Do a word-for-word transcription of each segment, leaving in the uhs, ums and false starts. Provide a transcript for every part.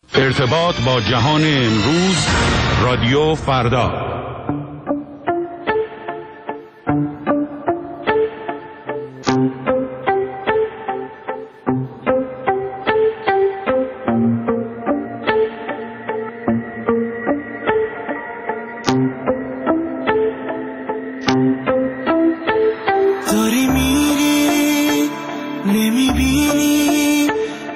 ارتباط با جهان امروز، رادیو فردا. داری میری نمیبینی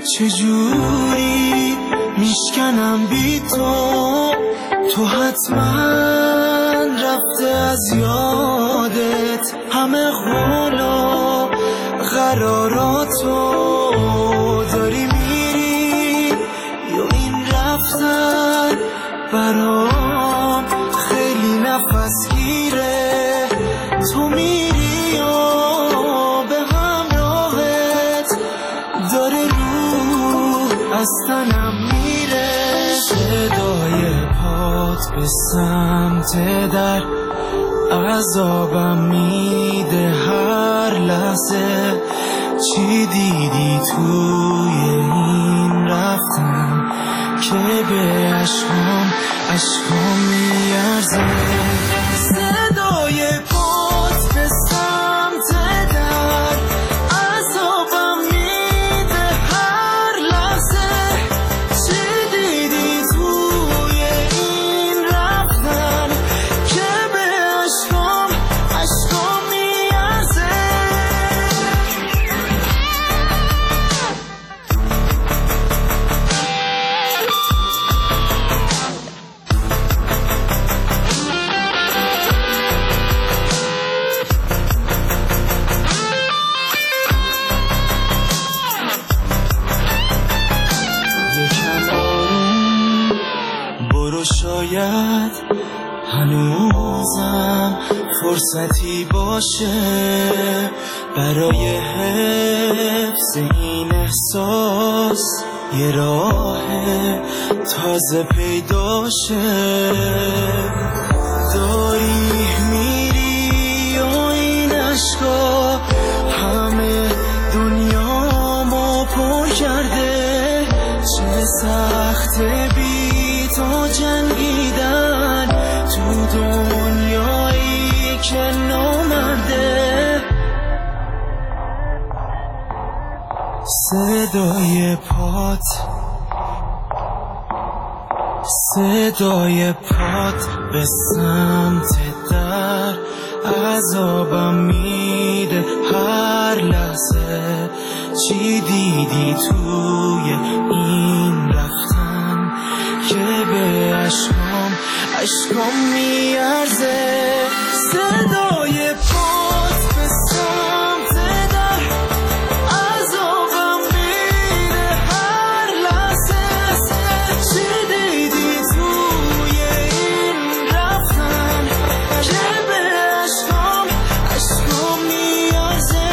چجوری میشکنم بی تو، تو حتما رفته از یادت همه قول و قراراتو. داری میری یا این رفتن برام خیلی نفس گیره، تو میری یا به همراهت داره روح از تنم میره. صدای پات به سمت در عذابم میده هر لحظه. چی دیدی توی این رفتن که به عشقام عشقام میارزه؟ صدای پات به سمت در عذابم میده هر لحظه. چی دیدی توی این رفتن که به عشقام عشقام میارزه؟ شاید هنوزم فرصتی باشه برای حفظ این احساس، یه راه تازه پیدا شه. داری میری و این عشقا همه دنیامو پر کرده. چه سخته بی تو جنگیدن تو دنیایی که نامرده. صدای پات صدای پات به سمت در عذابم میده هر لحظه. چی دیدی توی این رفتن که به عشقام عشقام میارزه؟ صدای پات به سمت در عذابم میده هر لحظه. چی دیدی توی این رفتن که به عشقام عشقام میارزه؟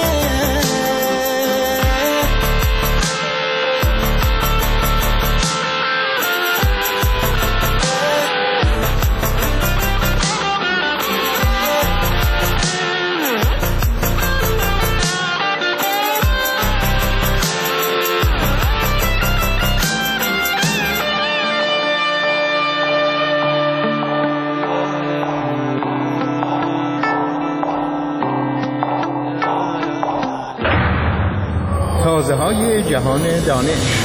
تازه های جهان دانش.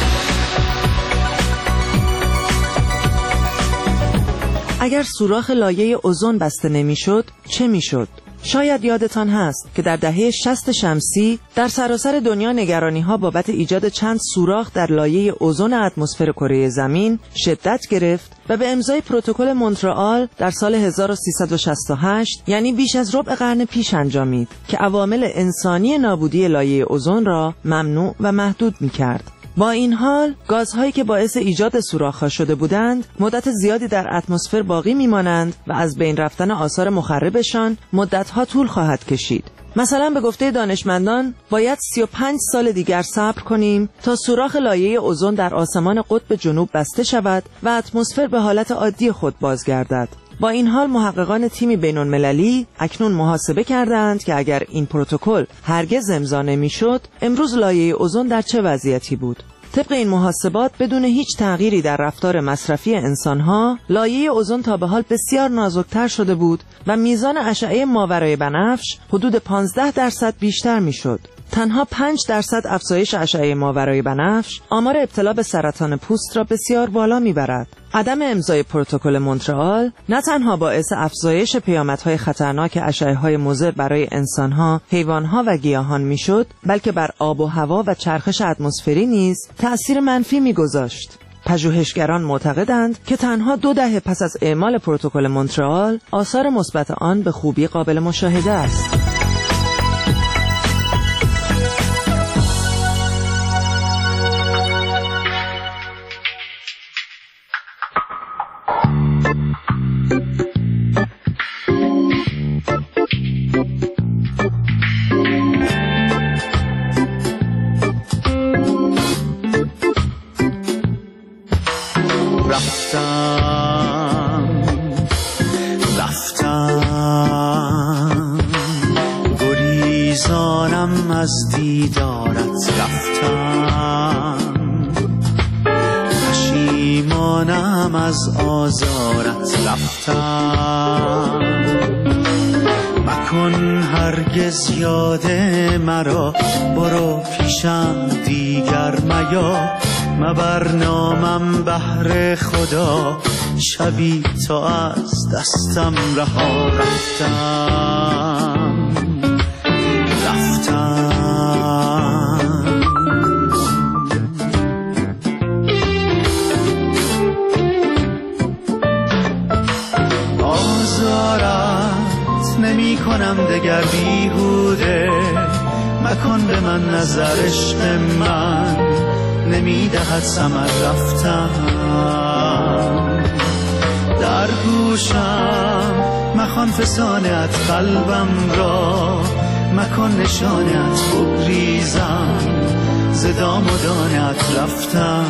اگر سوراخ لایه اوزون بسته نمیشد چه میشد؟ شاید یادتان هست که در دهه شصت شمسی در سراسر دنیا نگرانی‌ها بابت ایجاد چند سوراخ در لایه اوزون اتمسفر کره زمین شدت گرفت و به امضای پروتکل مونترآل در سال هزار و سیصد و شصت و هشت، یعنی بیش از ربع قرن پیش انجامید که عوامل انسانی نابودی لایه اوزون را ممنوع و محدود می‌کرد. با این حال گازهایی که باعث ایجاد سوراخ‌ها شده بودند مدت زیادی در اتمسفر باقی می‌مانند و از بین رفتن آثار مخربشان مدت‌ها طول خواهد کشید. مثلا به گفته دانشمندان باید سی و پنج سال دیگر صبر کنیم تا سوراخ لایه اوزون در آسمان قطب جنوب بسته شود و اتمسفر به حالت عادی خود بازگردد. با این حال محققان تیمی بین‌المللی اکنون محاسبه کردند که اگر این پروتکل هرگز امضا نمی‌شد امروز لایه اوزون در چه وضعیتی بود. طبق این محاسبات بدون هیچ تغییری در رفتار مصرفی انسانها، لایه اوزون تا به حال بسیار نازکتر شده بود و میزان اشعه ماورای بنفش حدود پانزده درصد بیشتر میشد. تنها پنج درصد افزایش اشعه ماورای بنفش آمار ابتلا به سرطان پوست را بسیار بالا میبرد. عدم امضای پروتکل مونترآل نه تنها باعث افزایش پیامدهای خطرناک اشعه‌های مضر برای انسانها، حیوانها و گیاهان میشد، بلکه بر آب و هوا و چرخش اتمسفری نیز تأثیر منفی میگذاشت. پژوهشگران معتقدند که تنها دو دهه پس از اعمال پروتکل مونترآل، آثار مثبت آن به خوبی قابل مشاهده است. رفتم رفتم گریزانم از دیدارت، رفتم پشیمانم از آزارت، رفتم مکن هرگز یاد مرا، برو پیشم دیگر میا، مبر نامم بهر خدا، شبی تا از دستم رها، رفتم رفتم آزارت نمی کنم دگر بیهوده، مکن به من نظر عشق من نمی دهد ثمر، رفتم در گوشم مخوان فسانت قلبم را، مکن نشانت بگریزم ز دام و دانت، رفتم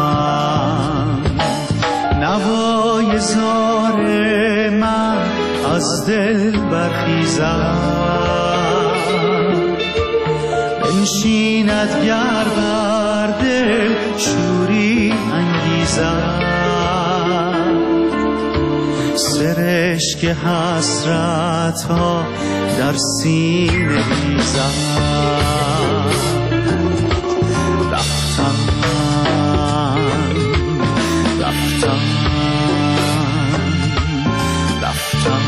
نوای زار من از دل برخیزم، بنشیند گر بر دل شوری انگیزم، سرشک حسرت ها در سینه ریزم، رفتم رفتم رفتم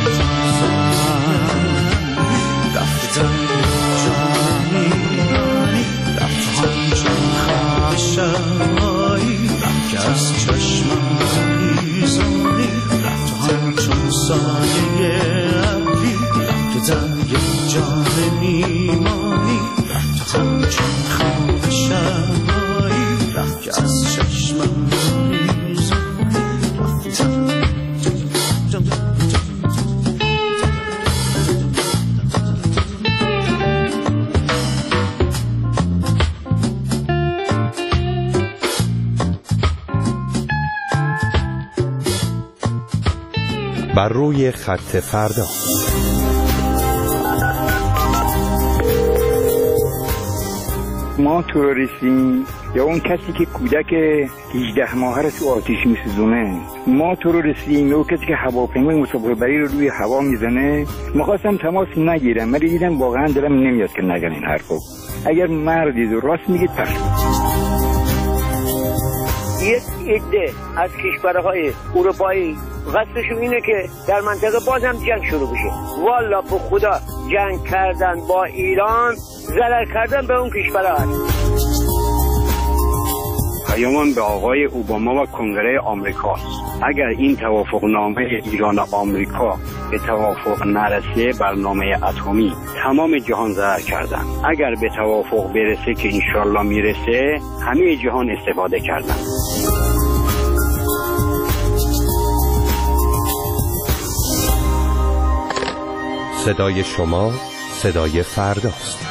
رفتم جانی رفتم چون خشایی، که از چشمم بیزاری، رفتم چون سایه ابری، تو در یک جان میمانی، رفتم چون خواب شبایی، که از چشمم بیزاری، رفتم بر روی خط فردا. ما تروریستیم یا اون کسی که کودک هجده ماهه رو تو آتیش میسوزونه، ما تروریستیم یا اون کسی که هواپیمای مسافر بری رو روی هوا میزنه. میخواستم تماس نگیرم ولی دیدم واقعا دلم نمیاد که نگن این حرفو. اگر مردید و راست میگید پس یک عده از کشورهای اروپایی قصدشون اینه که در منطقه بازم جنگ شروع بشه. والا به خدا جنگ کردن با ایران ضرر کردن به اون کشورها هست. پیامم به آقای اوباما و کنگره آمریکاست. اگر این توافق نامه ایران و آمریکا به توافق نرسه، برنامه اتمی تمام جهان ضرر کردن. اگر به توافق برسه که انشالله میرسه، همه جهان استفاده کردن. صدای شما صدای فرداست.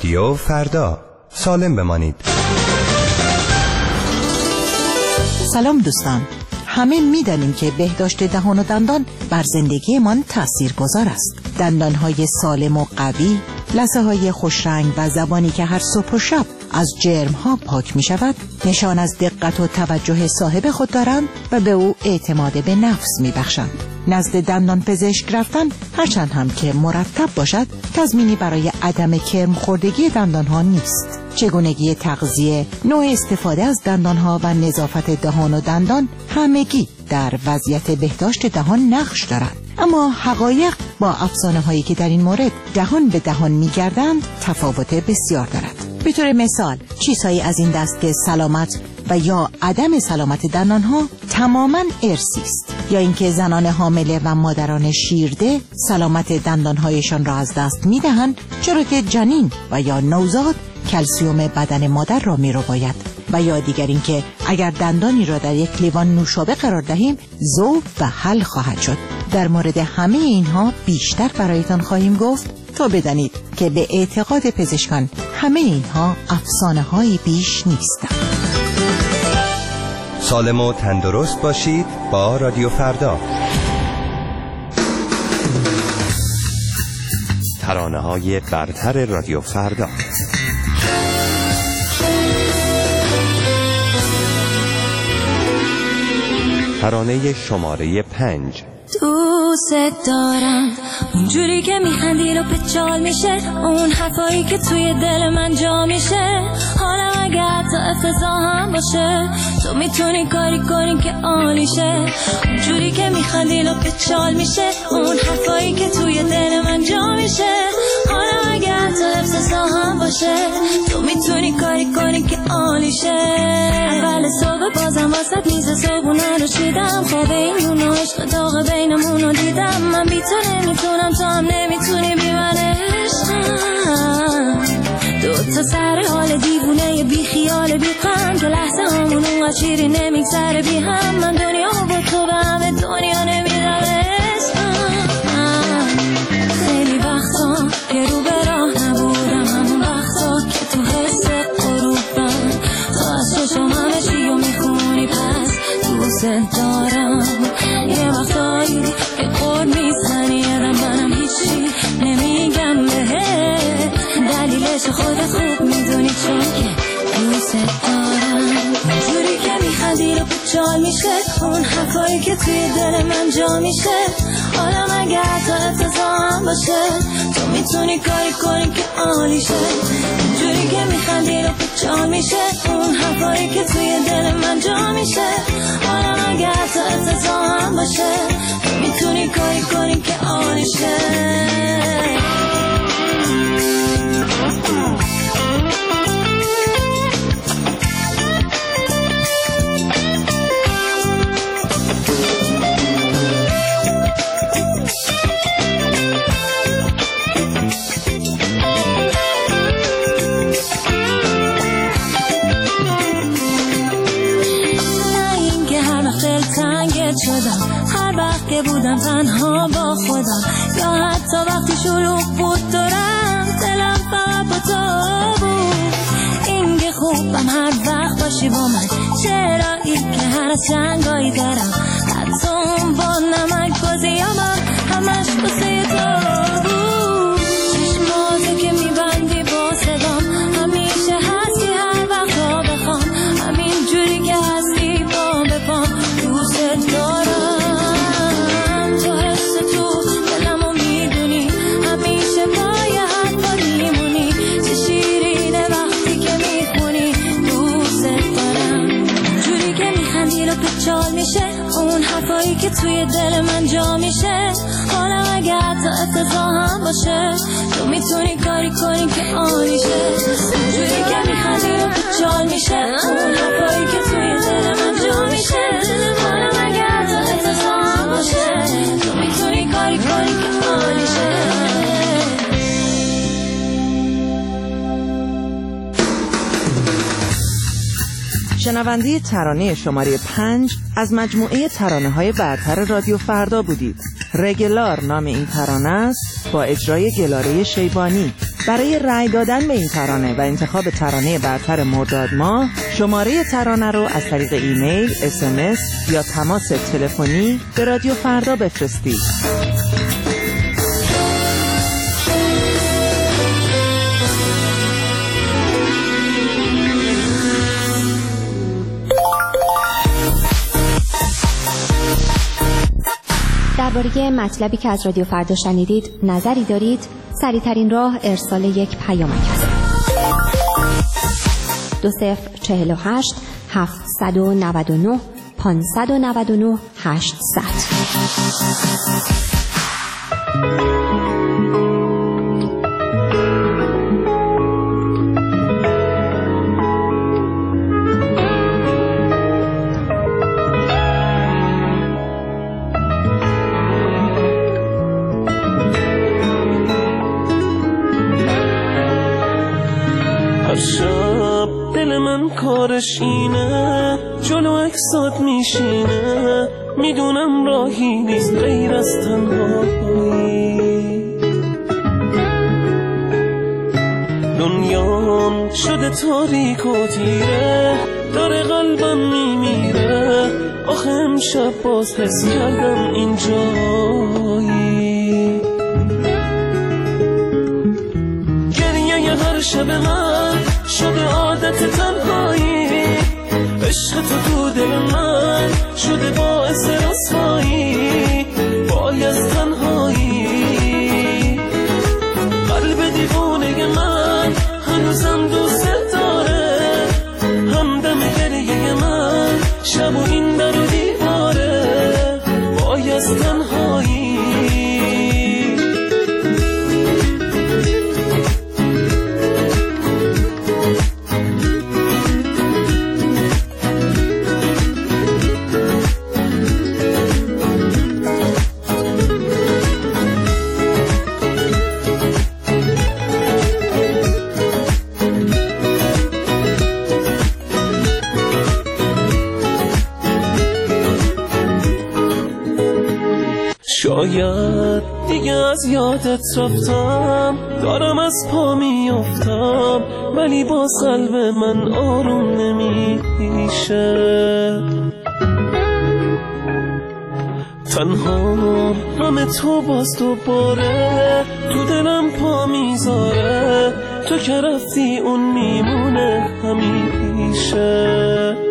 رادیو فردا، سالم بمانید. سلام دوستان، همه می‌دانیم که بهداشت دهان و دندان بر زندگیمان تاثیرگذار است. دندان‌های سالم و قوی، لثه‌های خوشرنگ و زبانی که هر صبح و شب از جرم‌ها پاک می‌شود، نشان از دقت و توجه صاحب خود دارند و به او اعتماد به نفس می‌بخشند. نزد دندان پزشک رفتن هرچند هم که مرتب باشد، تضمینی برای عدم کرم خوردگی دندان‌ها نیست. چگونگی تغذیه، نوع استفاده از دندان‌ها و نظافت دهان و دندان همگی در وضعیت بهداشت دهان نقش دارند. اما حقایق با افسانه‌هایی که در این مورد دهان به دهان می‌گردند تفاوت بسیار دارد. به طور مثال، چیزهایی از این دست که سلامت و یا عدم سلامت دندان‌ها تماماً ارثی است، یا اینکه زنان حامله و مادران شیرده سلامت دندان‌هایشان را از دست می‌دهند، چرا که جنین و یا نوزاد کلسیوم بدن مادر را می‌رباید، و یا دیگر اینکه اگر دندانی را در یک لیوان نوشابه قرار دهیم ذوب و حل خواهد شد. در مورد همه اینها بیشتر برایتان خواهیم گفت تا بدانید که به اعتقاد پزشکان همه اینها افسانه‌هایی بیش نیستند. سالم و تندرست باشید با رادیو فردا. ترانه‌های برتر رادیو فردا. ترانه شماره پنج. دوست دارم اونجوری که میخندی رو پچال میشه، اون حرفایی که توی دل من جا میشه. حالا اگر تا افتضاح هم باشه تو میتونی کاری کنی که عالیشه. اونجوری که میخندی رو پچال میشه، اون حرفایی که توی دل من جا میشه. حالا اگر تا افتضاح هم باشه تو میتونی کاری کنی که عالیشه. اول صبح بازم واسه میز صبحونه رو چیدم، خواب این اون عشق داغ بینمون رو دیدم. من بی تو نمیتونم، تو هم نمیتونی بی من عشقم. دو تا سر حال دیوونه بی خیال بی غم، که لحظه همون اونقدر شیری نمیگذره بی هم. من دنیا با تو به همه دنیا نمیدم عشقم. خیلی وقتا که رو به راه نبودم، همون وقتا که تو حس غروبم، تو از چشم همه چی رو میخونی پس دوست دارم. یه وقتایی که قرد میزنی یادم منم هیچی نمیگم بهه، دلیلش خودت خوب میدونی چون که دوست دارم. اونجوری که میخندی رو پچال میشه، اون حرفایی که توی دل من جا میشه. حالا مگر تا افتضاح هم باشه تو میتونی کاری کنی که عالیشه. اونجوری که میخندی رو پچال میشه، اون حرفایی که توی دل من جا میشه. حالا مگر تا افتضاح هم باشه تو میتونی کاری کنی که عالیشه. هر وقت که بودم تنها با خودم، یا حتی وقتی شلوغ بود دورم، دلم فقط با تو بود. این که خوبم هر وقت باشی با من، چرا این که هر از جنگایی دارم، حتی اون با نمک بازیامم همش بسه تو بود. چشماتو که میبندی با صدام، همیشه هستی هر وقت را بخوام، همین جوری که هستی با بپام دوست دارم. اون حرفایی که توی دل من جا میشه. حالا اگر تا افتضاح هم باشه تو میتونی کاری کنی که عالیشه. اونجوری که میخندی رو پچال میشه، اون حرفایی که توی دل من جا میشه. حالا اگر تا افتضاح هم باشه تو میتونی کاری کنی که عالیشه. شنونده ترانه شماره پنج از مجموعه ترانه های برتر رادیو فردا بودید. رگلار نام این ترانه است با اجرای گلاره شیبانی. برای رأی دادن به این ترانه و انتخاب ترانه برتر مرداد ماه شماره ترانه رو از طریق ایمیل، اس ام اس یا تماس تلفنی به رادیو فردا بفرستید. درباره مطلبی که از رادیو فردا شنیدید نظری دارید؟ سریع‌ترین راه ارسال یک پیامک است. دو صفر چهل و هشت هفتصد و نود و نه پانصد و نود و نه هشتصد. شب دل من کارش اینه، جلو اکسات میشینه، میدونم راهی نیست غیر از تنهایی. دنیام شده تاریک و تیره، داره قلبم میمیره، آخه امشب باز حس کردم اینجایی. گریه هر شب من شده عادت تنهایی، عشق تو تو دل من شده باعث رسوایی، وای از تنهایی. قلب دیوانه من هنوزم دوست داره، همدم گریه من شب و این در و دیواره، وای از تنهایی. شاید دیگه از یادت رفتم، دارم از پا میافتم، ولی باز قلب من آروم نمیشه. تنها غم تو باز دوباره تو دلم پا میذاره، تو که رفتی اون میمونه همیشه.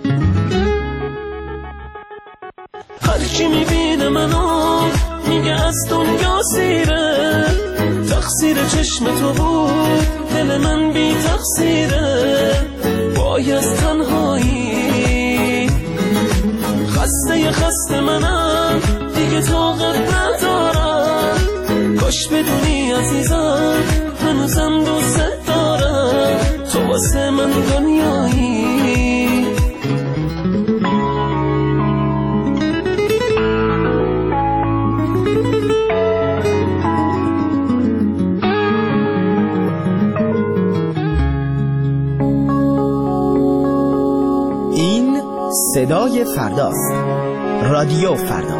هرچی میبینه منو میگه از دنیا سیره، تقصیر چشم تو بود دل من بی تقصیره، وای از تنهایی. خسته خسته منم دیگه طاقت ندارم، کاش بدونی عزیزم هنوزم دوست دارم، تو واسه من دنیایی. صدای فرداست. رادیو فردا.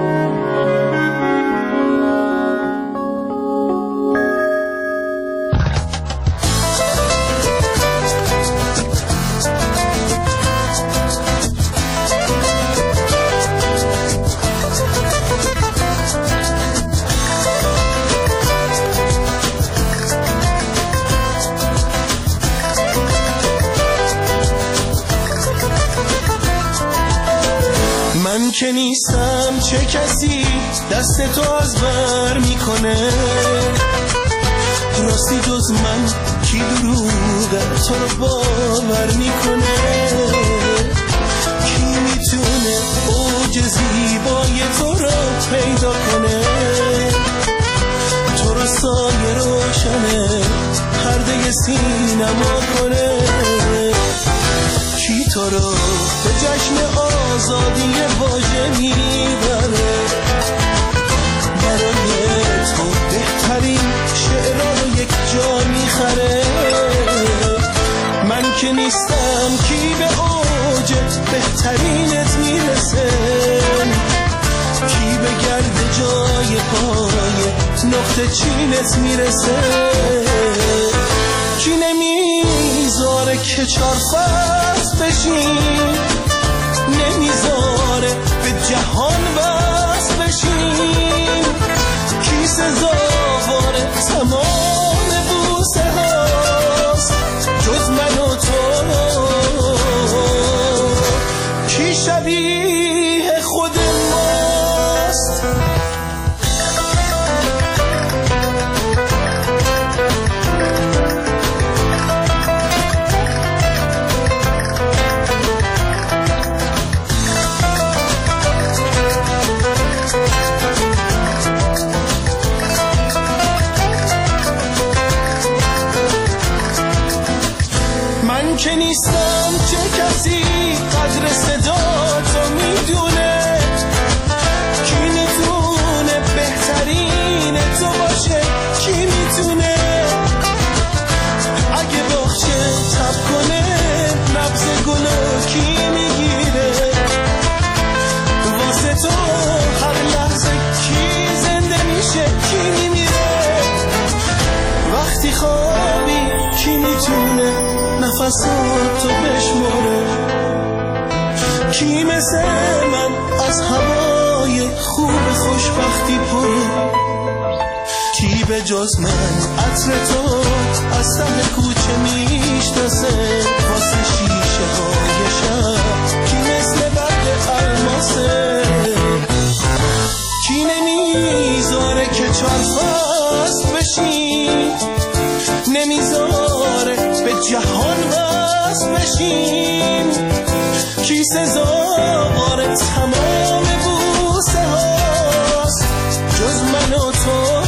من که نیستم چه کسی دست تو از بر میکنه، راستی جز من کی دروغه تو رو باور میکنه، کی میتونه اوج زیبای تو رو پیدا کنه، تو رو سایه روشنه پرده سینما کنه، کی تو رو به جشن آزادی واژه میبره، برای تو بهترین شعرها رو یک جا میخره. من که نیستم کی به اوجت بهترینت میرسه، کی به گرد جای پای نقطه چینت میرسه. نمیذاره که چار فصل بشیم، نمیذاره به جهان وصل بشیم. کی سزاوار تمام بوسه هاست جز من و تو؟ کی شبیه خود ماست؟ من که نیستم چه کسی قدر صدا تو میدونه، کی میتونه بهترین تو باشه؟ کی میتونه اگه باخچه تب کنه نبض گلو کی میگیره؟ واسه تو هر لحظه کی زنده میشه کی میمیره؟ وقتی خوابی کی میتونه نفساتو بشماره؟ کی مثل من از هوای خوب خوشبختی پره؟ کی به جز من عطر تو از ته کوچه میشناسه؟ واسه شیشه های شب کی مثل برق الماسه؟ کی نمیذاره که چار فصل بشیم، نمیذاره به جهان وصل بشیم. کی سزاوار تمام بوسه هاست جز من و تو؟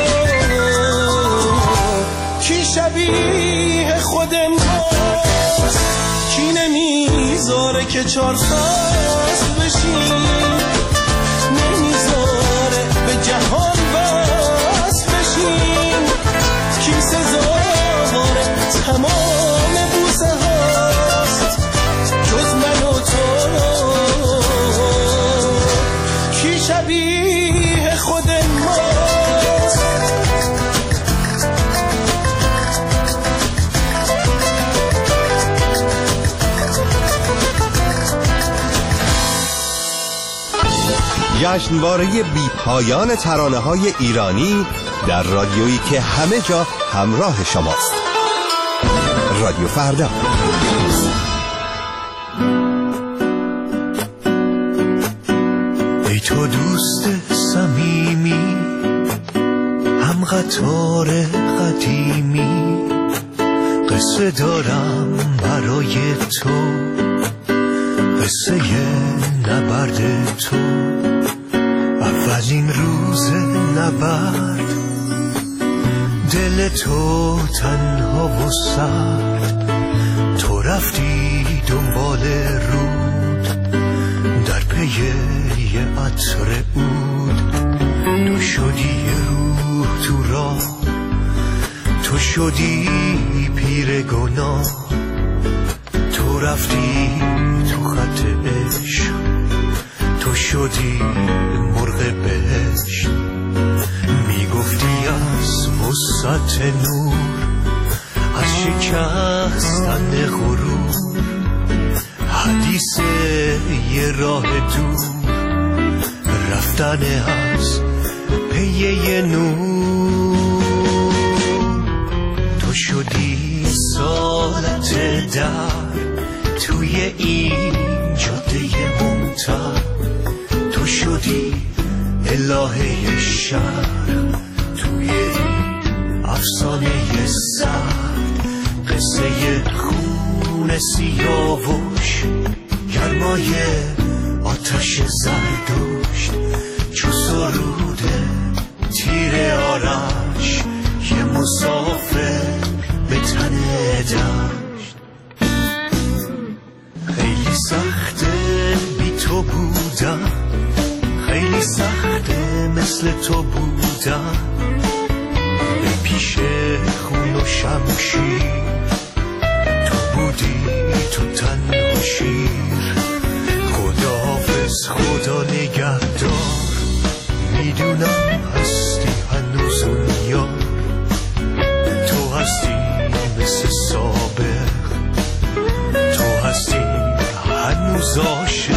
کی شبیه خود ماست؟ کی نمیذاره که چار فصل بشیم، نمیذاره به جهان وصل بشیم. کی سزاوار تمام بوسه هاست جز من و تو؟ کی شبیه خود ماست؟ جشنواره بی پایان ترانه‌های ایرانی در رادیویی که همه جا همراه شماست. رادیو فردا. ای تو دوست صمیمی، هم قطار قدیمی، قصه دارم برای تو، قصه نبرد تو. اولین روز نبرد، دل تو تنها و سرد، تو رفتی دنبال رود در پی یه عطر عود. تو شدی روح تو راه، تو شدی پیر گناه، تو رفتی تو خط عشق، تو شدی مرغ بهشت. میگفتی از وسعت نور، از شکستن غرور، حدیث یه راه دور، رفتن از پی یه نور. تو شدی سالت در توی این جاده ممتد، تو شدی الهه شهر توی این افسانه سرد. قصه خون سیاوش، گرمای آتش زردشت، چو سرود تیر آرش، یه مسافر به تن دشت. خیلی سخته بی تو بودم، خیلی سخته مثل تو بودم، به پیش خون و شمشیر، تو بودی تو تنها شیر. خداحافظ خدا نگهدار، میدونم هستی هنوز اون یار، تو هستی مثل سابق، گذاشته.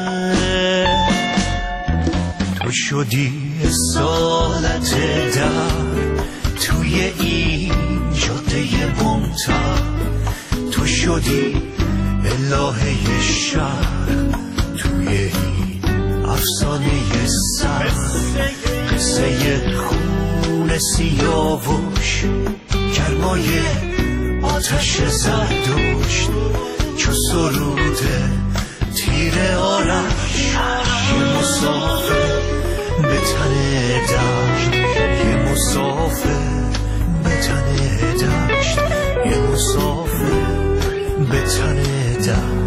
تو شدی اصالت در توی این جاده ممتد، تو شدی الهه شهر توی این افسانه سر. قصه خون سیاوش گرمای آتش زردشت، چو سرود تیر آرش. یه مسافر به تن دشت، یه مسافر به تن دشت، یه مسافر به تن دشت.